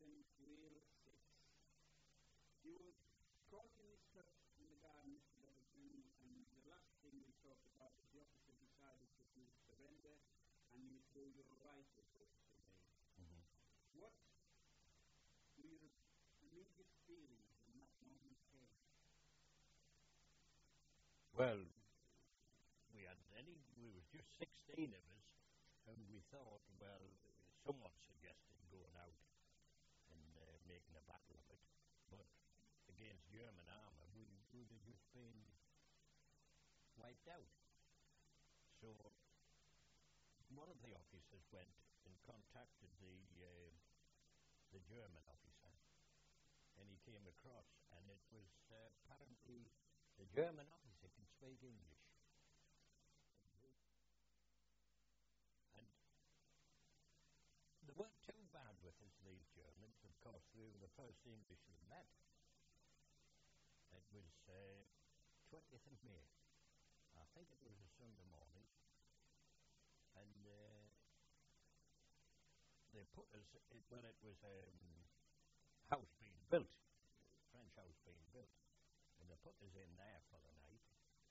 Captain Wheel 6. You were caught in this hut in the garden, Mr. Beverton, and the last thing we talked about was the officer decided that you would surrender and you threw your rifle to me. Mm-hmm. What were your immediate feelings when that moment came? Well, we was just 16 of us, and we thought, well, someone suggested going out and making a battle of it, but against German armour, we would have just been wiped out. So one of the officers went and contacted the German officer, and he came across, and it was apparently the German officer can speak English. And they weren't too bad with us, these Germans. Of course, we were the first English they met. It was 20th of May. I think it was a Sunday morning. And they put us, when it was house being built, French house being built, and they put us in there for the night.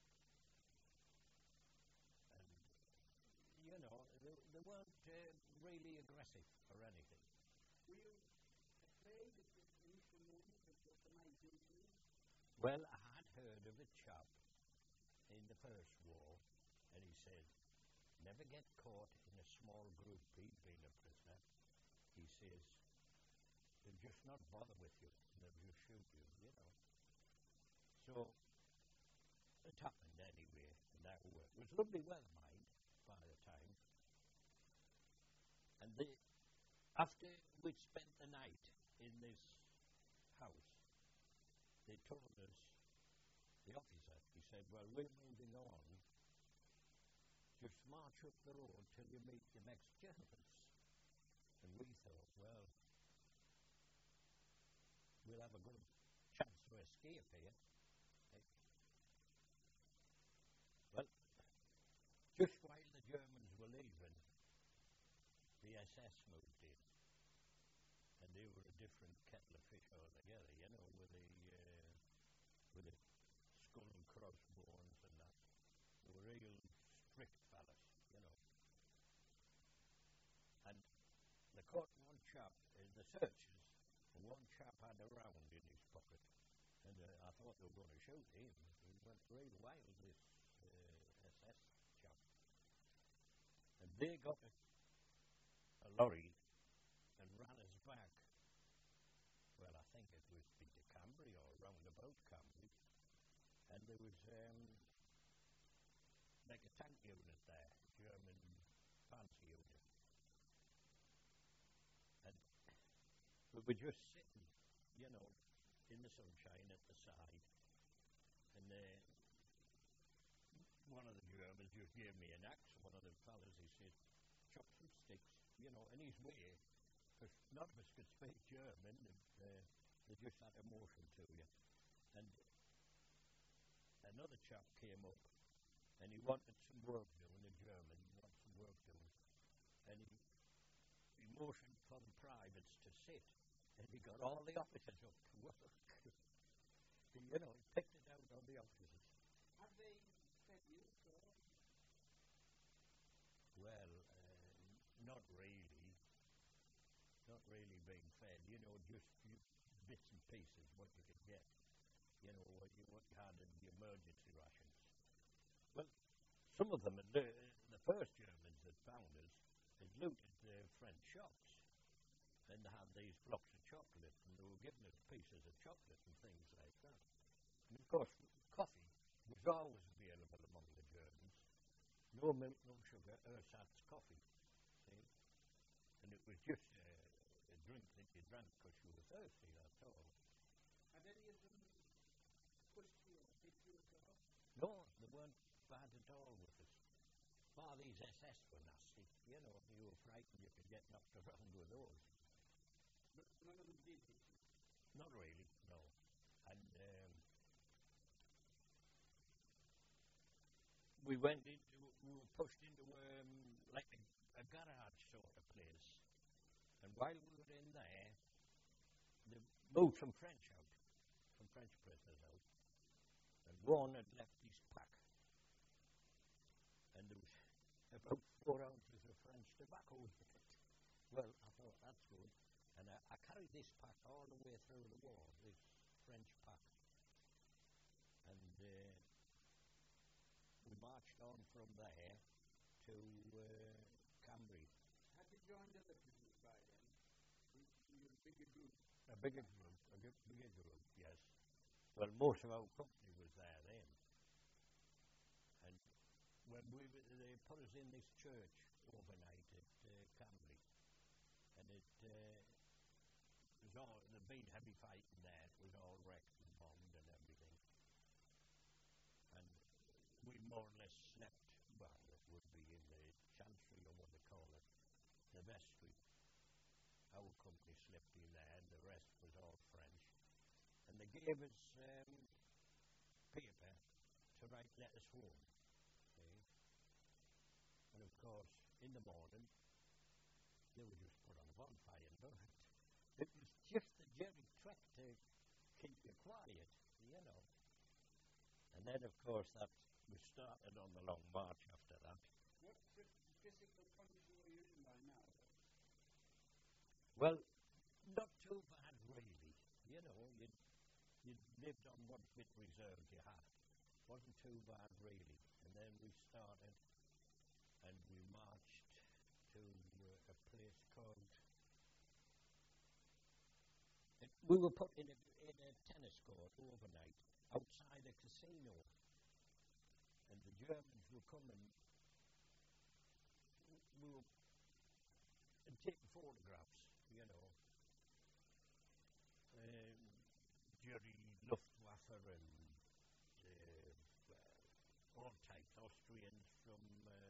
And, you know, they weren't really aggressive or anything. Were you afraid at the initial moment of what they might do to you? Well, I had heard of a chap in the First War, and he said, never get caught in a small group. He'd been a prisoner. He says, they'll just not bother with you. They'll just shoot you, you know. So it happened anyway, and that worked. It was lovely weather, mind, by the time. And after we'd spent the night in this house, they told us, the officer, he said, well, we're moving on. Just march up the road till you meet the next Germans. And we thought, well, we'll have a good chance to escape here. Well, just while the Germans were leaving, the SS moved in. And they were a different kettle of fish altogether, you know, with the skull and crossbones and that. They were real strict fellas, you know. And they caught one chap in the searches, and one chap had a round in his pocket. And I thought they were going to shoot him. He went real wild, this SS chap. And they got a lorry and ran us back. Well, I think it was into Cambrai or round about Cambrai. And there was like a tank unit there, German fancy unit. And we were just sitting, you know, in the sunshine at the side. And one of the Germans just gave me an axe. One of the fellas, he said, chop some sticks, you know, in his way. Because none of us could speak German. And, they just had a motion to you. And another chap came up, and he wanted some work doing, a German, he wanted some work doing. And he motioned for the privates to sit, and he got all the officers up to work. You know, he picked it out on the officers. Have they fed you at all? Well, not really. Not really being fed, you know, just bits and pieces, what you could get. You know, what you had in the emergency rations. Well, some of them, the first Germans that found us, had looted the French shops, and they had these blocks of chocolate, and they were giving us pieces of chocolate and things like that. And of course, coffee was always available among the Germans. No milk, no sugar, ersatz coffee. See? And it was just a drink that you drank because you were thirsty, that's all. Had any of them pushed you or hit you at all? No, they weren't bad at all with us. Bar these SS were nasty. You know, if you were frightened, you could get knocked around with those. But none of them did hit you? Not really, no. And we were pushed into like a garage sort of place. And while we were in there, moved some French out, some French prisoners out, and one had left his pack, and there was about 4 ounces of French tobacco in it. Well, I thought, that's good. And I carried this pack all the way through the war, this French pack. And we marched on from there to Cambrai. Had you joined other prisoners by then? You were a bigger group? A bigger group, yes. Well, most of our company was there then. And when they put us in this church overnight at Cambrai. And there'd been heavy fighting there. It was all wrecked and bombed and everything. And we more or less slept, well, it would be in the chancery or what they call it, the vestry. Our company slept in there, and the rest was all French. And they gave us paper to write letters home. See? And of course, in the morning, they were just put on a bonfire and burnt. It was just the Jerry trick to keep you quiet, you know. And then, of course, we started on the long march after that. What physical condition were you in by now? Well, not too bad, really. You know, you lived on what bit reserves you had. Wasn't too bad, really. And then we started, and we marched to a place called... We were put in a tennis court overnight outside a casino. And the Germans were coming. We were taking photographs, you know. Jerry Luftwaffe and all types, Austrians from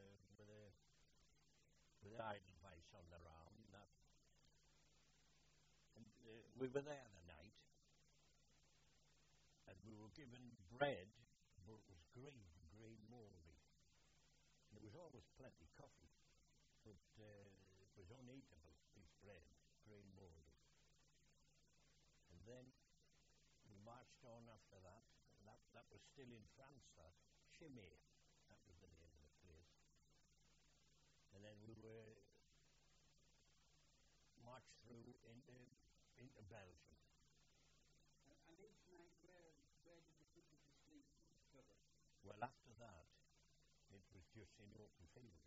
with Edelweiss on their arm. And we were there the night, and we were given bread, but it was green mouldy. There was always plenty of coffee, but it was uneatable, this bread, green mouldy. And then we marched on after that, and that was still in France, that. Chimay, that was the name of the place. And then we were marched through into Belgium. And each night, where did you put you to sleep? Cover? Well, after that, it was just in open fields.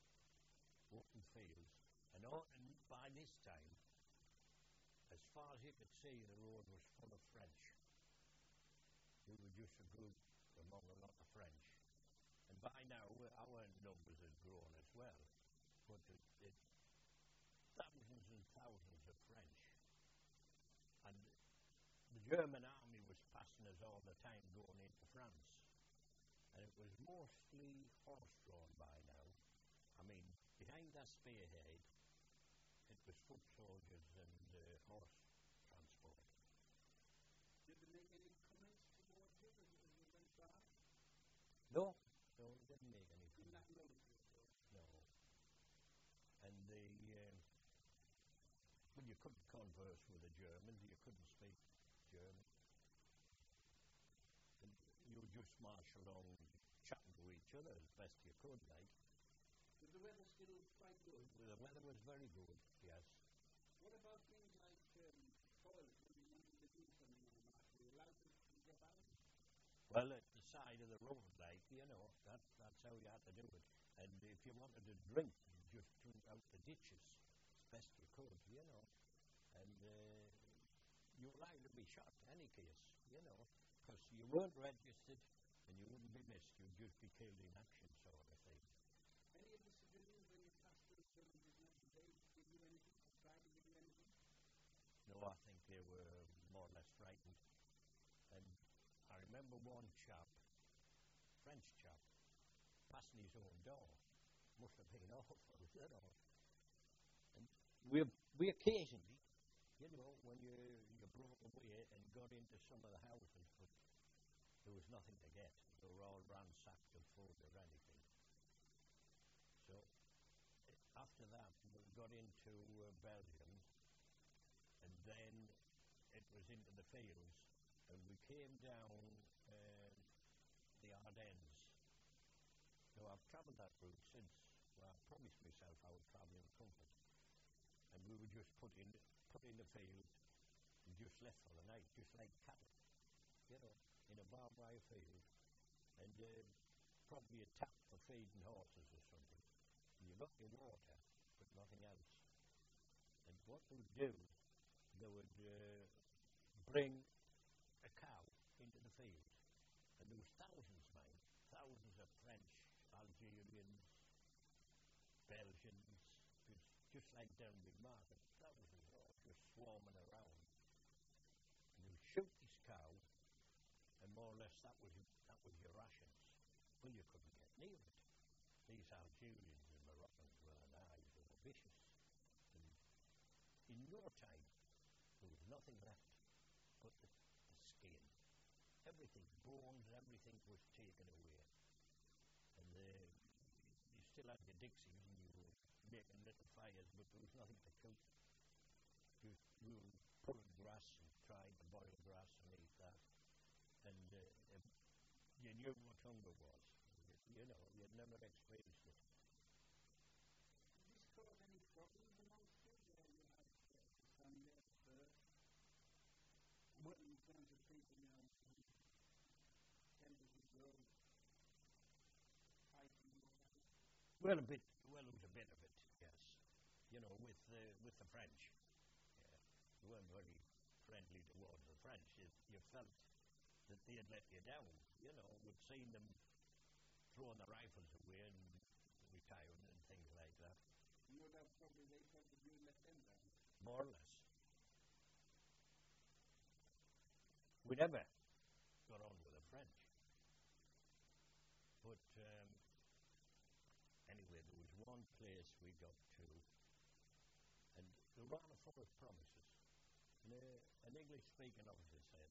And by this time, as far as you could see, the road was full of French. We were just a group among a lot of French. And by now, our numbers had grown as well. But thousands and thousands of French. And the German army was passing us all the time going into France. And it was mostly horse-drawn by now. I mean, behind that spearhead, it was foot soldiers and horse transport. Did they make any comments towards you as you went by? No, they didn't make any comments. Didn't acknowledge you? No. And well, you couldn't converse with the Germans, you couldn't speak German. And you would just march along chatting to each other as best you could, like. Was the weather still quite good? The weather was very good, yes. What about things like toilets when you wanted to do something on a march? Were you allowed to get out? Well, at the side of the road, like, you know, that's how you had to do it. And if you wanted to drink, you just drink out the ditches as best you could, you know. And you were liable to be shot in any case, you know, because you weren't registered and you wouldn't be missed. You'd just be killed in action, sort of thing. Any of the civilians, when you passed those villages, did they give you anything? Try to give you anything? No, I think they were more or less frightened. And I remember one chap, French chap, passing his own door. Must have been awful, you know. And we occasionally, you know, when you broke away and got into some of the houses, but there was nothing to get. They were all ransacked of food or anything. So after that, we got into Belgium, and then it was into the fields, and we came down the Ardennes. So I've travelled that route since. Well, I promised myself I would travel in comfort, and we were just put in the field and just left for the night, just like cattle, in a barbed wire field, and probably a tap for feeding horses or something. And you got your water, but nothing else. And what they would do, they would bring a cow into the field, and there was thousands, mind, thousands of French, Algerians, Belgians, just like Denby Market, thousands all just swarming around. And they would shoot this cow, and more or less that was your rations. Well, you couldn't get near it. These Algerians and Moroccans were knives, they were vicious. And in no time, there was nothing left but the skin. Everything, bones, everything was taken away. And you still had your dixies, and you were making little fires, but there was nothing to cook. We were pulling grass and trying to boil grass and eat that. And you knew what hunger was. You'd never experienced it. Did this cause any problems amongst you where you had family at birth? In terms of people, tended to grow fighting or whatever? Well, there was a bit of it, yes. With the French. Yeah. You weren't very friendly towards the French. You felt that they had let you down. We'd seen them throwing the rifles away and retiring and things like that. No doubt probably they thought that you had let them down. More or less. We never got on with the French. But anyway, there was one place we got to, and they ran full of promises. And an English-speaking officer said,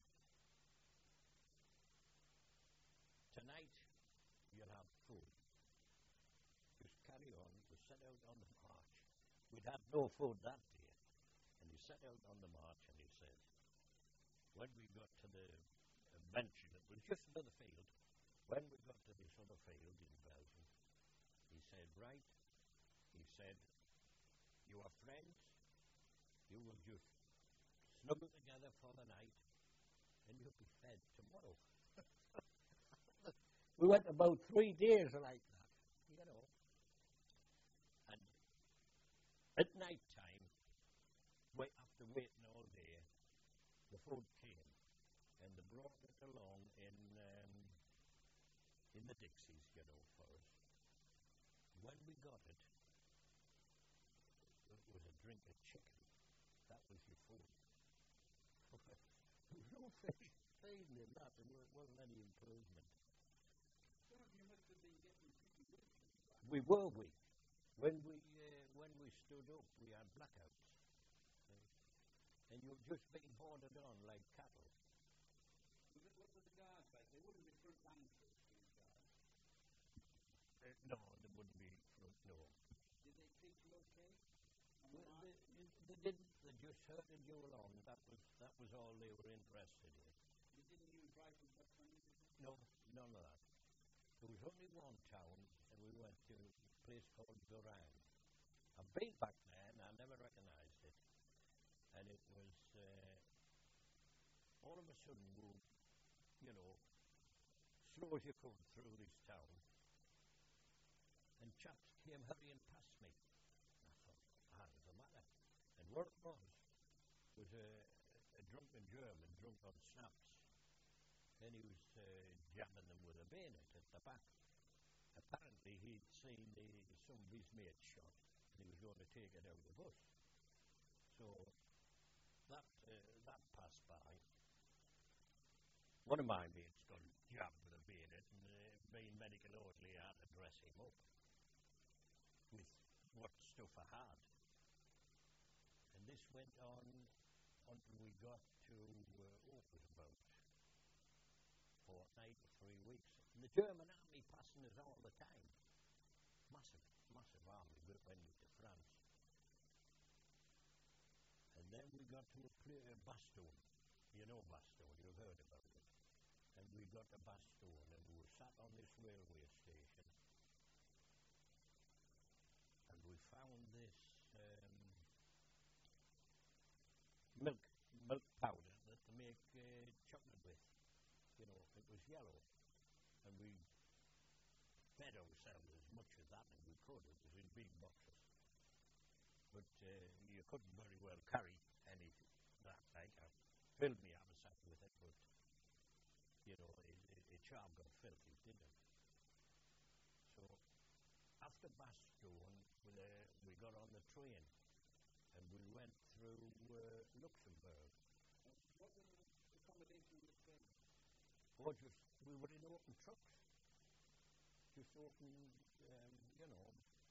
"Tonight you'll have food. Just carry on." We set out on the march. We'd had no food that day. And he set out on the march, and he said, when we got to the bench, it was just another field. When we got to this other field in Belgium, he said, "Right," he said, "you are friends. You will just snuggle together for the night, and you'll be fed tomorrow." We went about 3 days like that, And at night time, after waiting all day, the food came, and they brought it along in the dixies, for us. When we got it, it was a drink of chicken. That was your food. There was no feeding in that. There wasn't any improvement. Some of you must have been getting pretty weak. We were weak. When we stood up, we had blackouts. And you were just being hoarded on like cattle. What were the guards like? They wouldn't be front and these guards. No, they wouldn't be front, no. Did they treat you okay? They didn't. They just herded you along. That was all they were interested in. You didn't use rifles or anything? No, none of that. There was only one town, and we went to a place called Durand. I've been back there, and I never recognised it. And it was, all of a sudden, slow as you could through this town, and chaps came hurrying past me. I thought, there's a matter. And what it was a drunken German, drunk on snaps, and he was jabbing them with a bayonet at the back. Apparently, he'd seen some of his mates shot, and he was going to take it out of the bus. So that passed by. One of my mates got jabbed with a bayonet, and being medical orderly, I had to dress him up with what stuff I had. And this went on until we got to Opus about fortnight or 3 weeks. And the German army passing us all the time. Massive, massive army went into France. And then we got to Bastogne. You know Bastone, you've heard about it. And we got to Bastone and we were sat on this railway station and we found this milk milk powder that they make chocolate with. You know, it was yellow. And we fed ourselves as much of that as we could. It was in big boxes. But you couldn't very well carry any that like. I filled me haversack with it, but you know, it sure got filthy, didn't it? So after Bastone, we got on the train and we went through Luxembourg. What was the accommodation on the train? Or just we were in open trucks, just open, you know,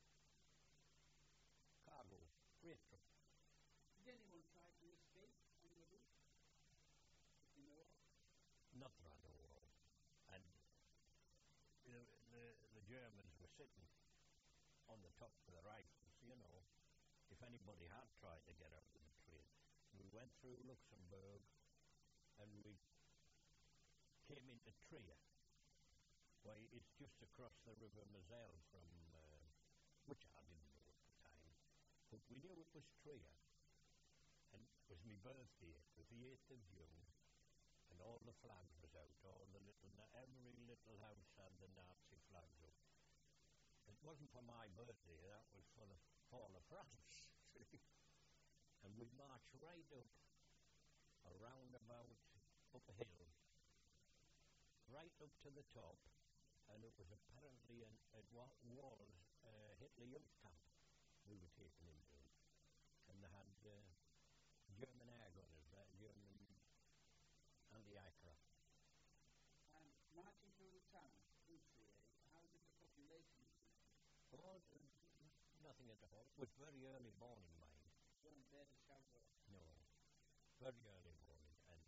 cargo freight trucks. Did anyone try to escape on the route? If you know of? Not that I know of. And the, the Germans were sitting on the top of the rifles, you know, if anybody had tried to get out of the train. We went through Luxembourg and we came into Trier. Why, it's just across the River Moselle from, which I didn't know at the time, but we knew it was Trier. And it was my birthday, it was the 8th of June, and all the flags was out, every little house had the Nazi flags up. It wasn't for my birthday, that was for the fall of France. And we marched right up, around about, up a hill, right up to the top, and it was apparently it was Hitler Youth Camp we were taken into. And they had German air gunners, German anti-aircraft. And marching through the town, through Trier, how did the population receive you? Oh, nothing at all. It was very early morning, mind. You weren't there to shout out? No, very early morning. And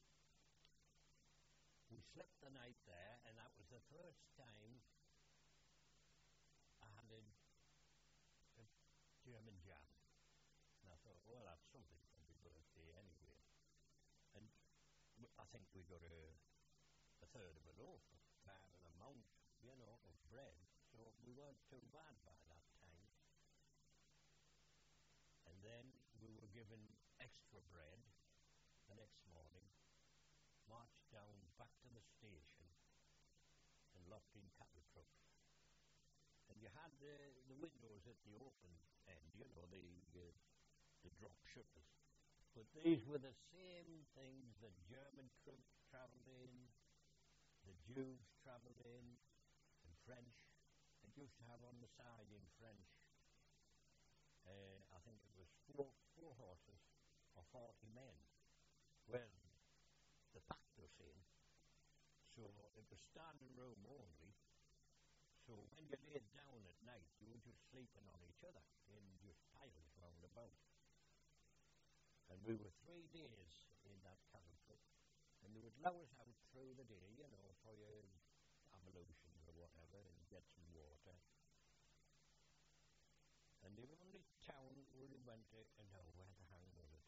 we slept the night there, and that was the first time I had a German jam. And I thought, well, that's something for my birthday anyway. And I think we got a third of a loaf of an amount, you know, of bread. So we weren't too bad by that time. And then we were given extra bread the next morning, marched down back to the station and locked in cattle trucks. And you had the windows at the open end, you know, the drop shutters. But these were the same things that German troops travelled in, the Jews travelled in, and French. It used to have on the side in French, I think it was four horses or 40 men. Well, the packed us in, so it was standing room only. So when you laid down at night, you were just sleeping on each other in just piles round about. And we were 3 days in that cattle truck, and they would allow us out through the day, you know, for your ablutions or whatever, and get some water. And the only town we went to, no, where the hang was it?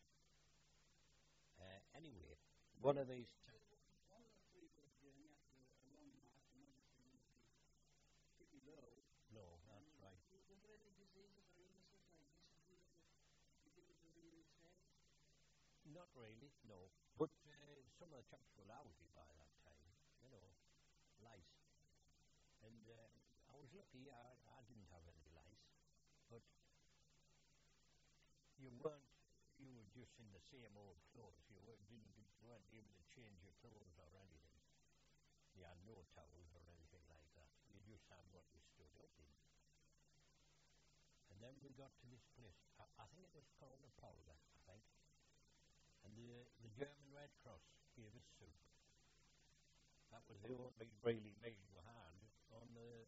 Anyway, one of these On the 3-day journey after a long march, and obviously you must be pretty low. No, that's right. Were there any diseases or illnesses like dysentery that you particularly said? Not really, no. But some of the chaps were lousy by that time, you know, lice. And I was lucky, I didn't have any lice. But you were just in the same old clothes. You weren't able to change your clothes or anything. You had no towels or anything like that. You just had what you stood up in. And then we got to this place. I think it was called a Polder, I think. And the German Red Cross gave us soup. That was the only really meal we had on the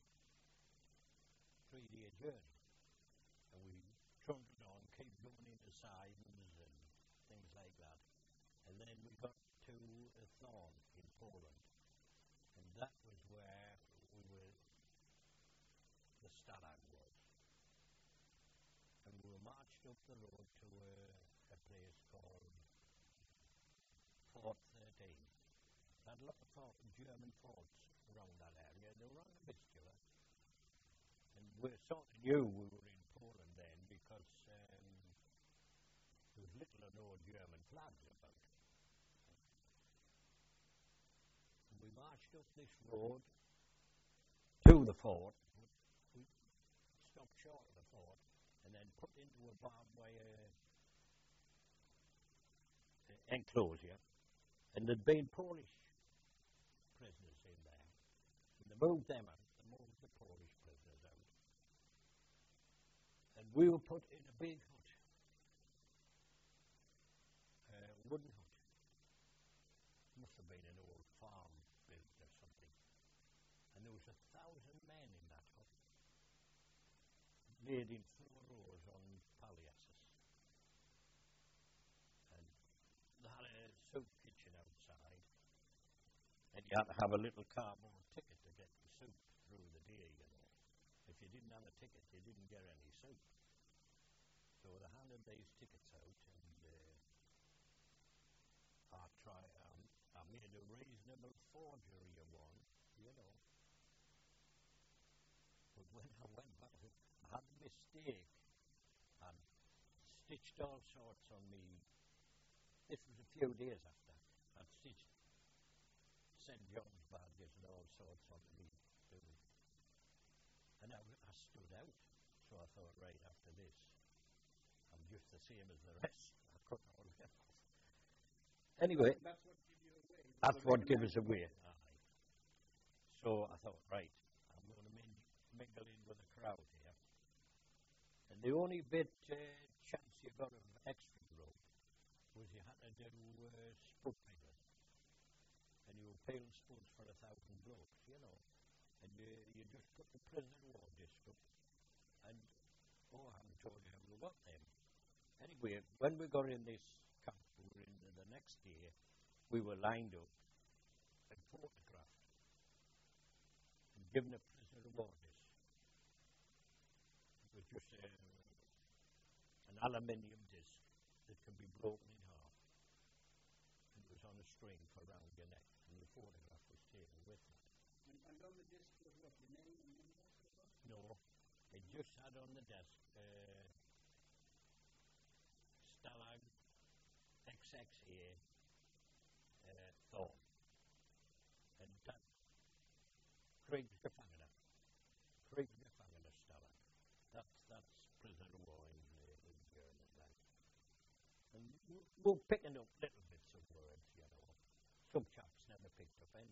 3-day journey. And we trundled on, kept going into Sidons and things like that. And then we got to Thorn in Poland. And that was where the Stalag was. And we were marched up the road to a place called Fort had a lot of German forts around that area. They were on the Vistula. And we sort of knew we were in Poland then because there was little or no German flags about. And we marched up this road to the fort. We stopped short of the fort and then put into a barbed wire enclosure. And there'd been Polish prisoners in there. And they moved them out. They moved the Polish prisoners out. And we were put in a big hut, wooden hut. Must have been an old farm built or something. And there was 1,000 men in that hut, laid in 4 rows on palliasses. And they had a soup kitchen outside. And you had to have a little cardboard ticket to get the soup through the day, you know. If you didn't have a ticket, you didn't get any soup. So they handed these tickets out, and I made a reasonable forgery of one, you know. But when I went back, I had a mistake. I'd stitched all sorts on me. This was a few days after. I'd stitched St. John's badges and all sorts on me too. And I stood out. So I thought, right after this, I'm just the same as the rest. I cut all them off. Anyway, That's what gave you away. that's what gave us away. Aye. So I thought, right, I'm going to mingle in with the crowd here. And the only bit chance you got of extra rope was you had to do spud peeling. And you were peeling spuds for 1,000 blokes, you know. And you just put the prisoner of war disc up. And, I haven't told you how we got them. Anyway, when we got in this camp, we were in the next day, we were lined up and photographed and given a prisoner of war disc. It was just an aluminium disc that could be broken in half. And it was on a string for around your neck, and the photograph was taken with it. And on the disc was what, your name and number? No, it just had on the desk Stalag XXA Thorn. And that Kriegsgefangene Stalag. That's prisoner of war in German land. And we're picking up little bits of words, you know. Some chaps never picked up any.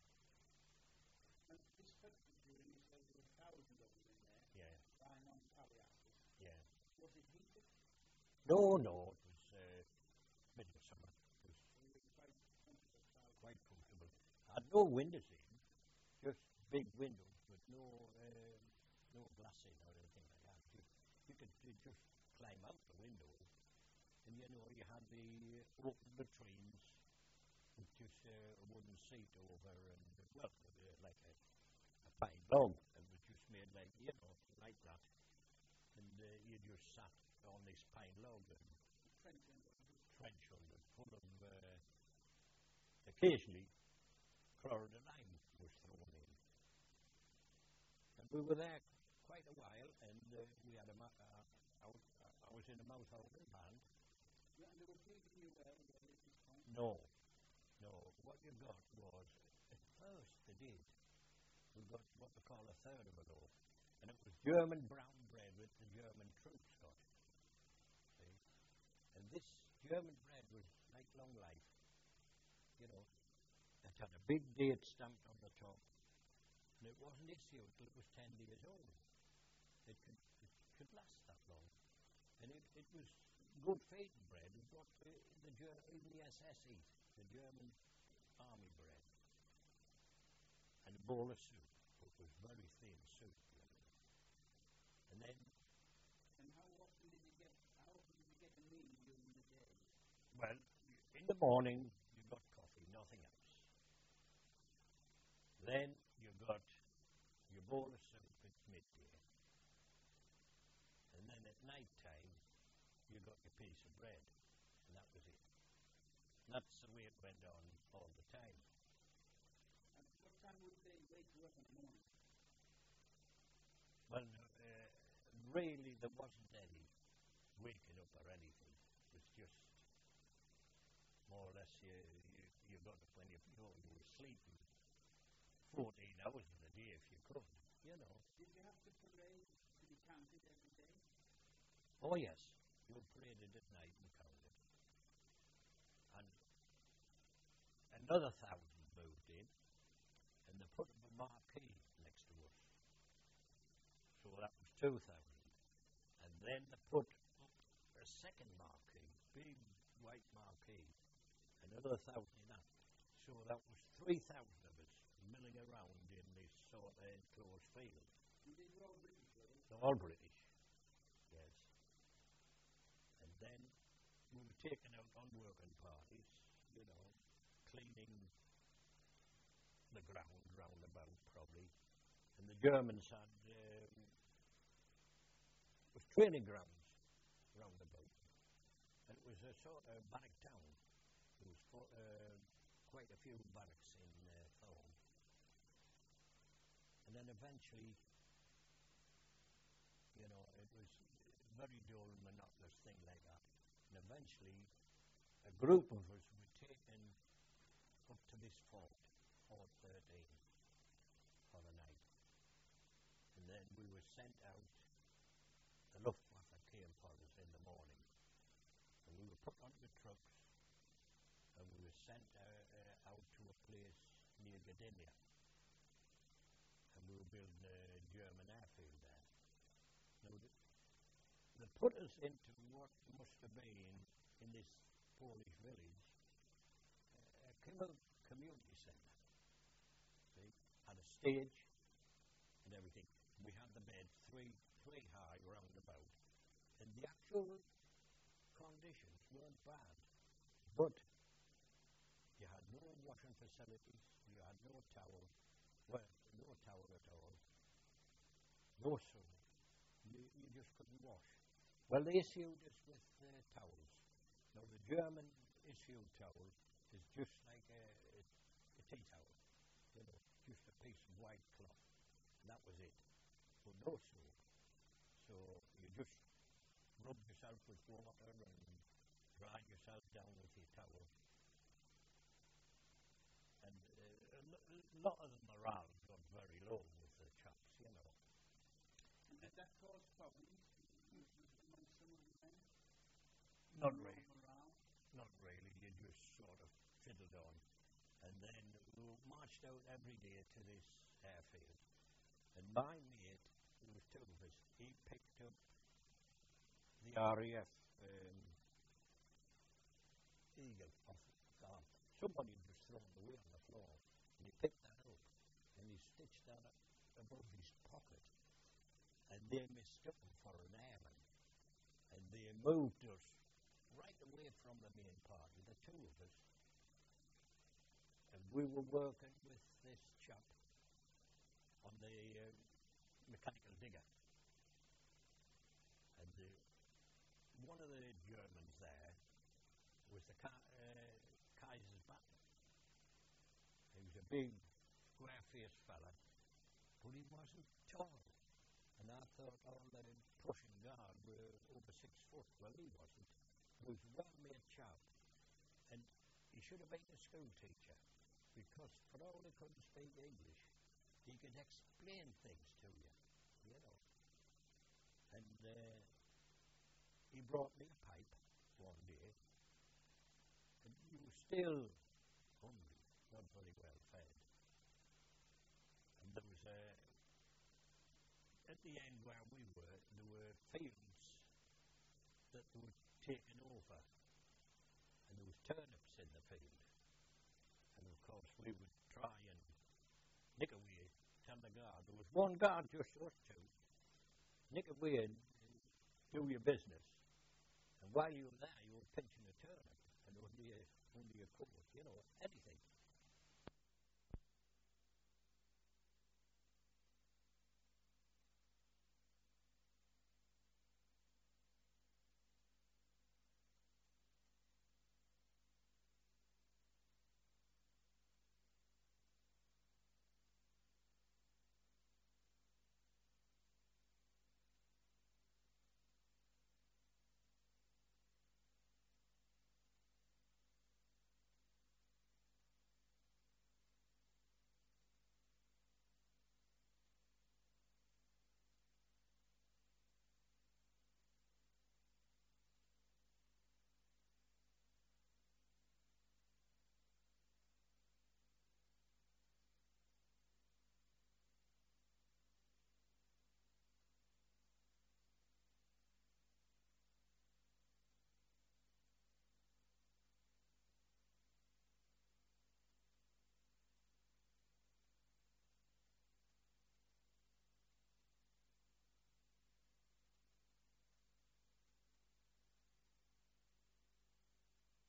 And this hut that you were in, you said there were 1,000 of them in there, Yeah, lying on palliasses. yeah. Was it heated? No, it was middle of summer. It was Quite comfortable crowd. quite comfortable. I had no windows in, just big windows with no glass in or anything like that. You could just climb out the window, and you know you had the open latrines with just a wooden seat over, and like a pine log. It was just made like like that, and you just sat on this pine log and trench under, full of occasionally Florida lime was thrown in. And we were there quite a while, and we had I was in a mouth organ band. Yeah, and they were feeding you well at this point? No. What you got was, at first they did, we got what they call a third of a loaf. And it was German brown bread with the German troops got. See? And this German bread was like long life. You know, it had a big date stamped on the top. And it wasn't issued till it was 10 days old. It could last that long. And it was good feeding bread. It was what even the SS eat, the German army bread. And a bowl of soup. It was very thin soup, you know. And then... And how often did you get a meal during the day? Well, in the morning, you got coffee, nothing else. Then you got your bowl of soup at midday. And then at night time, you got your piece of bread. And that was it. And that's the way it went on all the time. time would they wake you up in the morning? Well, really, there wasn't any waking up or anything. It was just more or less you got up when you were sleeping 14 hours of the day if you could, you know. Did you have to parade to be counted every day? Oh yes, you paraded at night and counted. And another 1,000 moved in, and they put up a marquee next to us. So that was 2,000. And then they put up a second marquee, big white marquee, another 1,000 in that. So that was 3,000 of us milling around in this sort of enclosed field. And these were all British, were they? They're all British, yes. And then we were taken out on working parties, you know, cleaning the ground round about probably. And the Germans had was training grounds round about. And it was a sort of barrack town. There was quite a few barracks in Thorn. And then eventually, you know, it was a very dull, monotonous thing like that. And eventually, a group of us were taken up to this fort, Fort 13, for a night. And then we were sent out. The Luftwaffe came for us in the morning. And we were put onto trucks, and we were sent out to a place near Gdynia. And we were building a German airfield there. Now, they put us into what must have been, in this Polish village, a community centre. See? Had a stage and everything. We had the beds three high round about. And the actual conditions weren't bad. But you had no washing facilities, you had no towel, well, no towel at all, no soap. You just couldn't wash. Well, they issued us with towels. Now, the German issued towel is just like a tea towel, you know, just a piece of white cloth, and that was it. So no soap. So you just rub yourself with water and dry yourself down with your towel. And a lot of the morale got very low with the chaps, you know. And did that cause problems among some of the men? Not really. Not really. You just sort of fiddled on. And then we marched out every day to this airfield. And my mate, there was two of us, he picked up the RAF Eagle off the arm. Somebody had just thrown it away on the floor. And he picked that up. And he stitched that above his pocket. And they mistook him for an airman. And they moved us right away from the main party, the two of us. And we were working with this chap on the mechanical digger. And one of the Germans there was the Kaisersbatten. He was a big, square-faced fella, but he wasn't tall. And I thought all the Prussian guard were over 6 foot. Well, he wasn't. He was a well-made chap. And he should have been a school teacher, because for all he couldn't speak English, he could explain things to you, you know. And he brought me a pipe one day, and he was still hungry, not very well fed. And there was at the end where we were, there were fields that were taken over, and there was turnips in the field. And of course we would try and nick away, tell the guard. There was one guard just us two. Nick away and do your business. And while you were there, you were pinching a turnip and under your coat, you know, any